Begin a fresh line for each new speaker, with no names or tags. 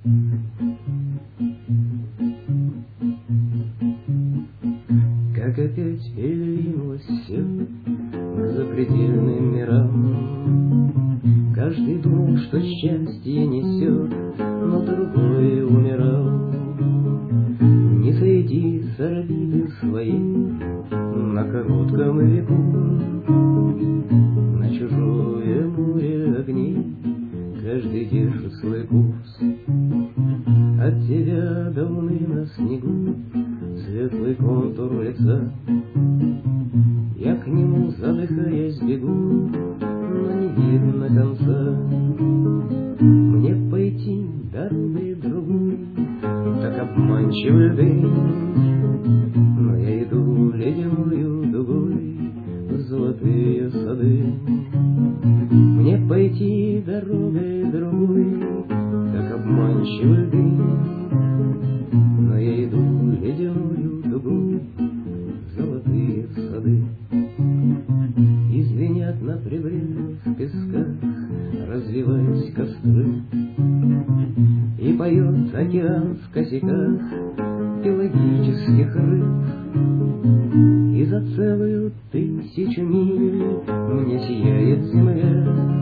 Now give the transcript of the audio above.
Как опять передвинулось все к запредельным мирам. Каждый думал, что счастье несет, но другой умирал. Не сойти с орбиты своей на коротком веку, на чужое море огней каждый держит свой курс. От тебя давны на снегу светлый контур лица. Я к нему, задыхаясь, бегу, но не видно конца. Мне пойти дорогой другой, так обманчивый дым, но я иду ледяную дугой в золотые сады. Мне пойти дорогой другой, как обманчивый дым, но я иду ледяную дугой в золотые сады. И звенят на прибрежных песках, развиваясь костры, и поет океан в косяках пелагических рыб. И за целую 1000 миль мне сияет земля,